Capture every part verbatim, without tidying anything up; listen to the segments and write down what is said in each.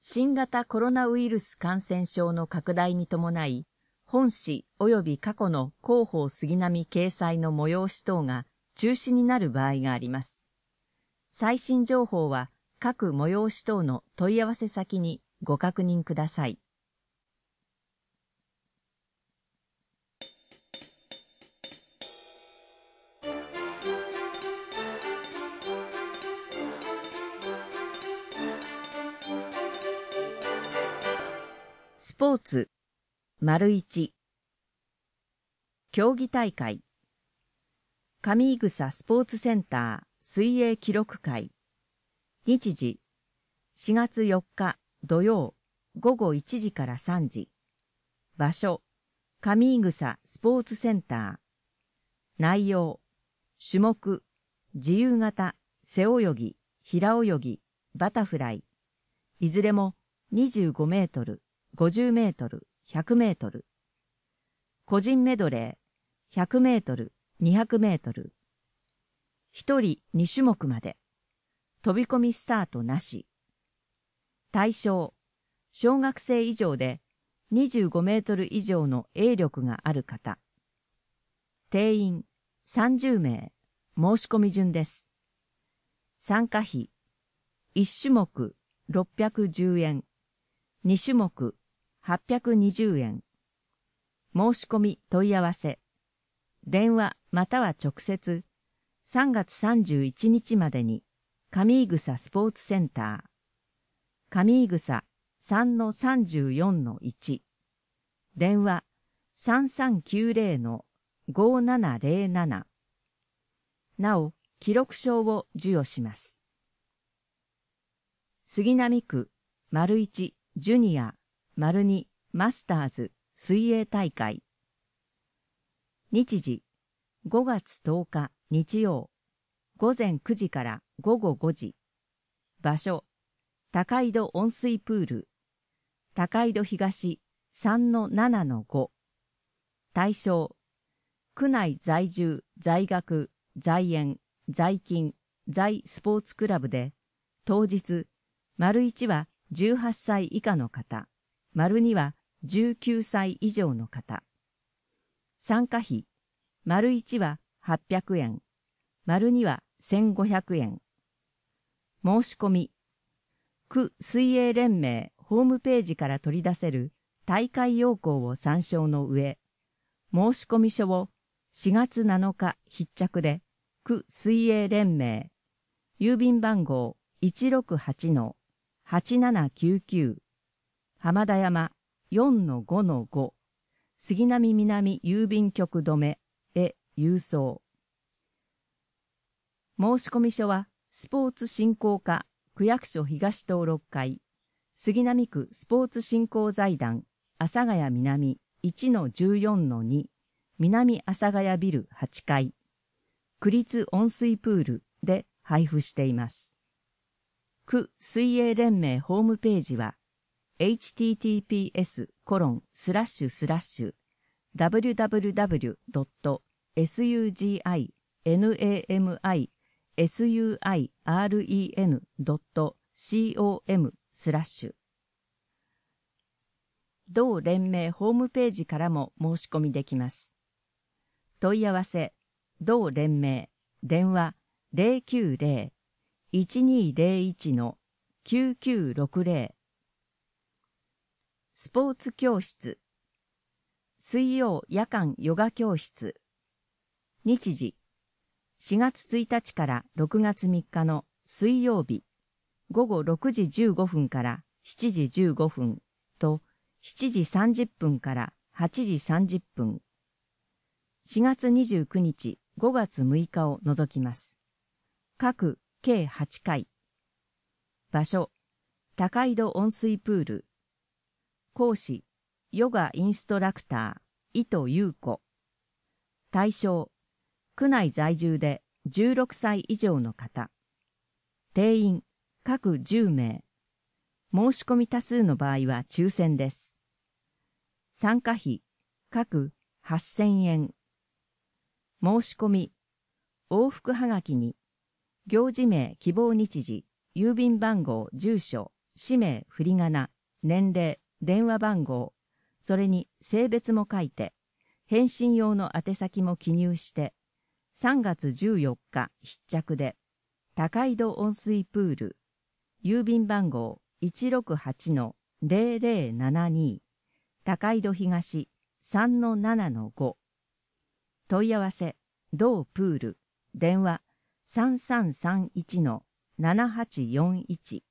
新型コロナウイルス感染症の拡大に伴い、本誌及び過去の広報杉並掲載の催し等が中止になる場合があります。最新情報は各催し等の問い合わせ先にご確認ください。スポーツ、丸一。競技大会。上井草スポーツセンター水泳記録会。日時、しがつよっか土曜午後いちじからさんじ。場所、上井草スポーツセンター。内容、種目、自由形、背泳ぎ、平泳ぎ、バタフライ。いずれもにじゅうごメートル、ごじゅうメートル、ひゃくメートル。個人メドレー、ひゃくメートル、にひゃくメートル。一人に種目まで。飛び込みスタートなし。対象、小学生以上でにじゅうごメートル以上の泳力がある方。定員さんじゅうめい、申し込み順です。参加費、いち種目ろっぴゃくじゅうえん、に種目はっぴゃくにじゅうえん。申し込み問い合わせ。電話または直接、さんがつさんじゅういちにちまでに、上井草スポーツセンター。上井草 さんのさんじゅうよんのいち。電話さんさんきゅうぜろのごななぜろなな。なお、記録証を授与します。杉並区、丸一、ジュニア、丸二、マスターズ、水泳大会。日時、ごがつとおか日曜、午前くじから午後ごじ。場所、高井戸温水プール、高井戸東 さんのななのご。対象、区内在住、在学、在園、在勤、在スポーツクラブで、当日、丸いちはじゅうはっさい以下の方、丸にはじゅうきゅうさい以上の方。参加費、丸いちははっぴゃくえん、丸にはせんごひゃくえん。申し込み、区水泳連盟ホームページから取り出せる大会要項を参照の上、申込書をしがつなのか必着で、区水泳連盟、郵便番号 いちろくはちのはちななきゅうきゅう、浜田山 よんのごのご、杉並南郵便局止めへ郵送。申込書はスポーツ振興課区役所東登録会、杉並区スポーツ振興財団阿佐ヶ谷南 いちのじゅうよんのに、南阿佐ヶ谷ビルはちかい、区立温水プールで配布しています。区水泳連盟ホームページは エイチティーティーピーエスコロンスラッシュスラッシュダブリュダブリュダブリュドットスグジナミスユアイアールイーエヌドットコムスラッシュ。同連盟ホームページからも申し込みできます。問い合わせ、同連盟、電話 ゼロきゅうゼロ いちにゼロいちのきゅうきゅうろくゼロ。スポーツ教室、水曜夜間ヨガ教室。日時、しがつついたちからろくがつみっかの水曜日、午後ろくじじゅうごふんからしちじじゅうごふんとしちじさんじゅっぷんからはちじさんじゅっぷん。しがつにじゅうくにち、ごがつむいかを除きます。各計はちかい。場所、高井戸温水プール。講師、ヨガインストラクター、伊藤優子。対象、区内在住でじゅうろくさい以上の方。定員、各じゅうめい。申し込み多数の場合は抽選です。参加費、各はっせんえん。申し込み、往復はがきに、行事名希望日時、郵便番号住所、 氏名、振り仮名、年齢、電話番号、それに性別も書いて、返信用の宛先も記入して、さんがつじゅうよっか必着で、高井戸温水プール、郵便番号 いちろくはちのぜろぜろななに、高井戸東 さんのななのご。問い合わせ、同プール、電話 さんさんさんいちのななはちよんいち。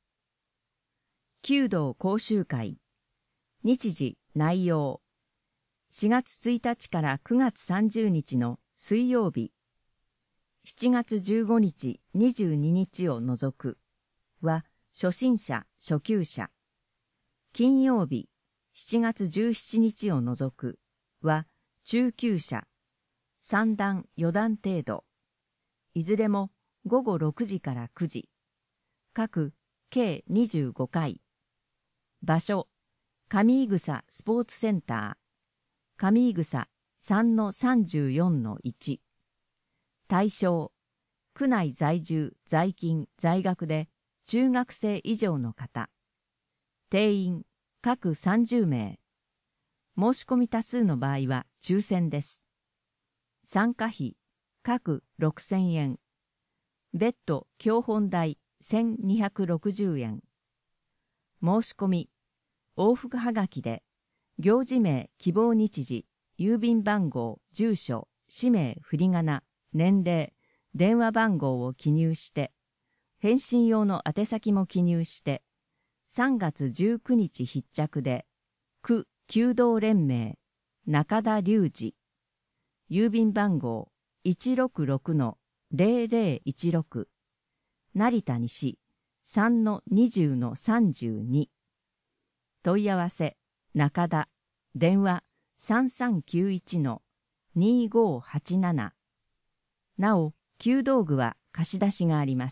弓道講習会。日時、内容。しがつついたちからくがつさんじゅうにちの水曜日。しちがつじゅうごにち、にじゅうににちを除く。は、初心者、初級者。金曜日、しちがつじゅうしちにちを除く。は、中級者。さんだん、よだん程度。いずれもごごろくじからくじ。各、計にじゅうごかい。場所、上井草スポーツセンター。上井草 さんのさんじゅうよんのいち。対象、区内在住、在勤、在学で中学生以上の方。定員、各さんじゅうめい。申し込み多数の場合は抽選です。参加費、各ろくせんえん。別途教本代せんにひゃくろくじゅうえん。申し込み、往復はがきで、行事名、希望日時、郵便番号、住所、氏名、振り仮名、年齢、電話番号を記入して、返信用の宛先も記入して、さんがつじゅうくにち必着で、区弓道連盟、中田隆二、郵便番号 いちろくろくのぜろぜろいちろく、成田西 さんのにじゅうのさんじゅうに。問い合わせ、中田、電話 さんさんきゅういちのにごはちなな。なお、弓道具は貸し出しがあります。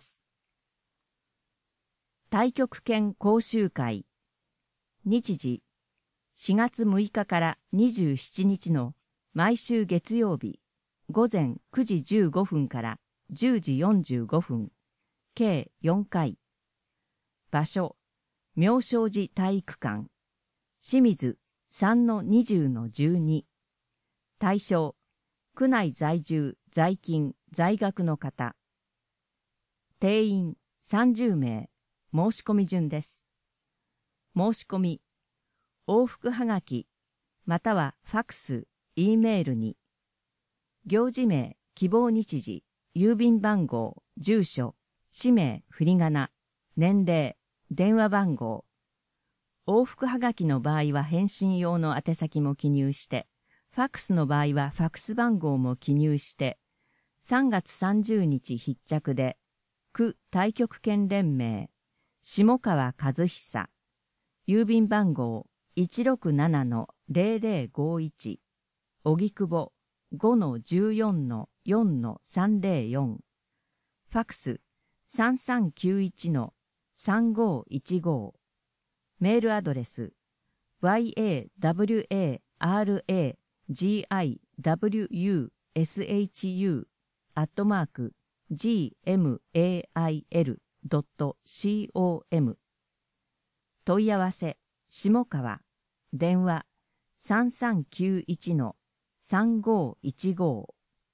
太極拳講習会。日時、しがつむいかからにじゅうしちにちの毎週月曜日、午前くじじゅうごふんからじゅうじよんじゅうごふん、計よんかい。場所、妙正寺体育館。清水 さんのにじゅうのじゅうに。対象、区内在住、在勤、在学の方。定員さんじゅうめい。申し込み順です。申し込み、往復はがき、またはファクス、Eメールに、行事名、希望日時、郵便番号、住所、氏名、振り仮名、年齢、電話番号。往復はがきの場合は返信用の宛先も記入して、ファクスの場合はファクス番号も記入して、さんがつさんじゅうにち必着で、区太極拳連盟、下川和久、郵便番号 いちろくななのぜろぜろごいち、荻窪 ごのじゅうよんのよんのさんぜろよん、ファクス さんさんきゅういちのさんごいちご、メールアドレス ワイエーダブリューエーアールエージーアイダブリューユーエスエイチユー アットマーク ジーエムエーアイエルドットコム。 問い合わせ、下川、電話 さんさんきゅういちのさんごいちご。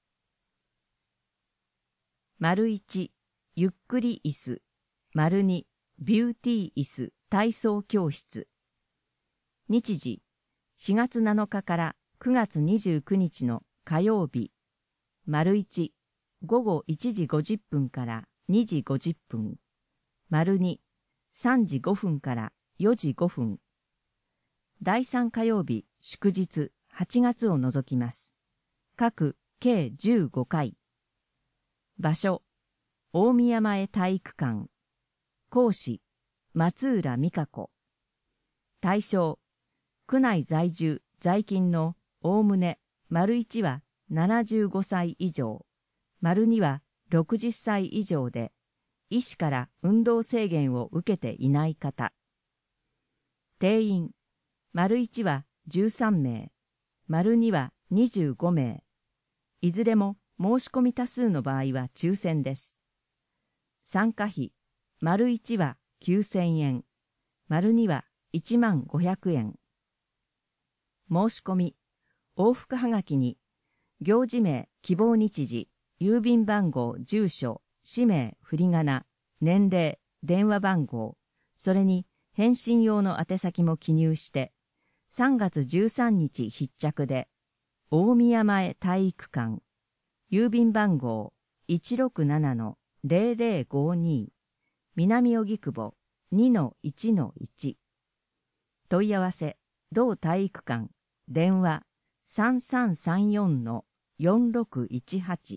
丸いち、ゆっくり椅子。丸に、ビューティー椅子体操教室。日時、しがつなのかからくがつにじゅうくにちの火曜日。丸いち、ごごいちじごじゅっぷんからにじごじゅっぷん。丸に、さんじごふんからよじごふん。だいさん火曜日、祝日、はちがつを除きます。各、計じゅうごかい。場所、大宮前体育館。講師、松浦美香子。対象、区内在住、在勤のおおむね、丸いちはななじゅうごさい以上、丸にはろくじゅっさい以上で、医師から運動制限を受けていない方。定員、丸いちはじゅうさんめい、丸にはにじゅうごめい。いずれも申し込み多数の場合は抽選です。参加費、丸いちはきゅうせんえん、 丸にはいちまんごひゃくえん。申し込み、往復はがきに、行事名、希望日時、郵便番号、住所、氏名、振り仮名、年齢、電話番号、それに返信用の宛先も記入して、さんがつじゅうさんにち必着で、大宮前体育館、郵便番号 いちろくななのぜろぜろごに、南荻窪 にのいちのいち。問い合わせ、同体育館、電話 さんさんさんよんのよんろくいちはち。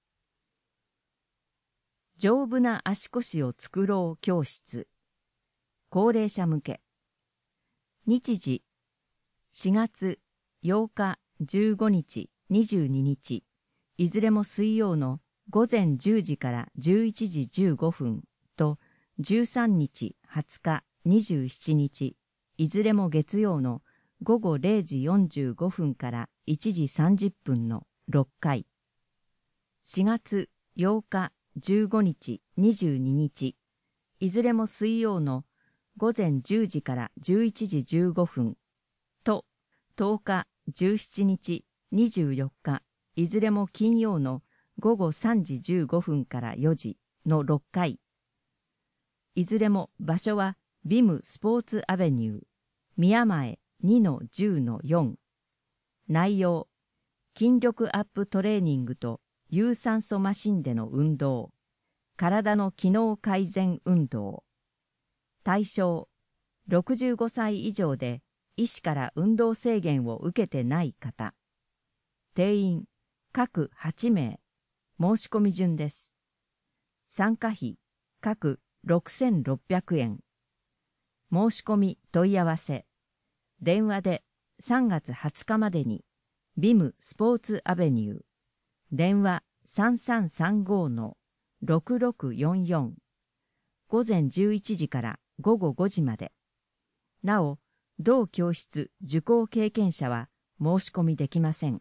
丈夫な足腰を作ろう教室。高齢者向け。日時、しがつようか、じゅうごにち、にじゅうににち、いずれも水曜のごぜんじゅうじからじゅういちじじゅうごふんと、じゅうさんにち、はつか、にじゅうしちにち、いずれも月曜のごごれいじよんじゅうごふんからいちじさんじゅっぷんのろっかい。しがつようか、じゅうごにち、にじゅうににち、いずれも水曜のごぜんじゅうじからじゅういちじじゅうごふんと、とおか、じゅうしちにち、にじゅうよっか、いずれも金曜のごごさんじじゅうごふんからよじのろっかい。いずれも場所はビムスポーツアベニュー、宮前 にのじゅうのよん。内容、筋力アップトレーニングと有酸素マシンでの運動、体の機能改善運動。対象、ろくじゅうごさい以上で医師から運動制限を受けてない方。定員、各はちめい。申し込み順です。参加費、各ろくせんろっぴゃくえん。申し込み問い合わせ。電話でさんがつはつかまでに、ビムスポーツアベニュー。電話さんさんさんごのろくろくよんよん。ごぜんじゅういちじからごごごじまで。なお、同教室受講経験者は申し込みできません。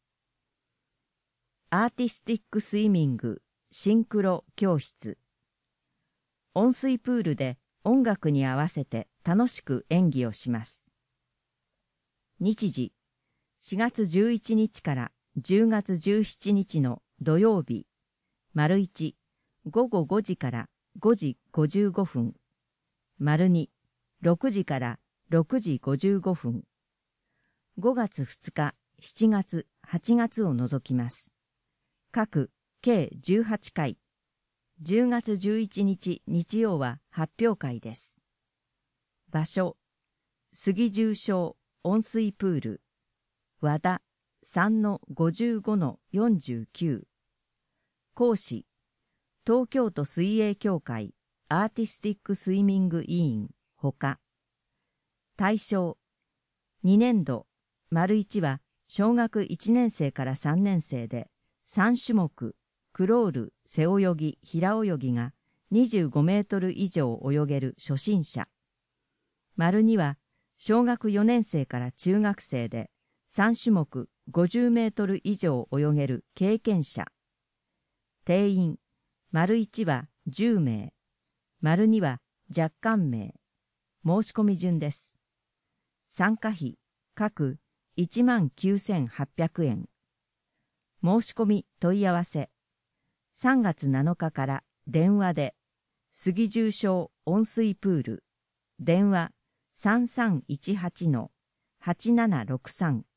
アーティスティックスイミングシンクロ教室。温水プールで音楽に合わせて楽しく演技をします。日時、しがつじゅういちにちからじゅうがつじゅうしちにちの土曜日、丸いち、ごごごじからごじごじゅうごふん、丸に、ろくじからろくじごじゅうごふん、ごがつふつか、しちがつ、はちがつを除きます。各計じゅうはちかい、じゅうがつじゅういちにち日曜は発表会です。場所、杉重小温水プール、和田 さんのごじゅうごのよんじゅうきゅう。講師、東京都水泳協会アーティスティックスイミング委員ほか。対象、にねんど、丸いちは小学いちねんせいからさんねんせいで、さんしゅもく、クロール、背泳ぎ、平泳ぎがにじゅうごメートル以上泳げる初心者。丸には小学よねんせいから中学生でさんしゅもくごじゅうメートル以上泳げる経験者。定員、丸いちはじゅうめい、丸には若干名。申し込み順です。参加費、各いちまんきゅうせんはっぴゃくえん。申し込み問い合わせ。さんがつなのかから電話で、杉重小温水プール、電話さんさんいちはちのはちななろくさん。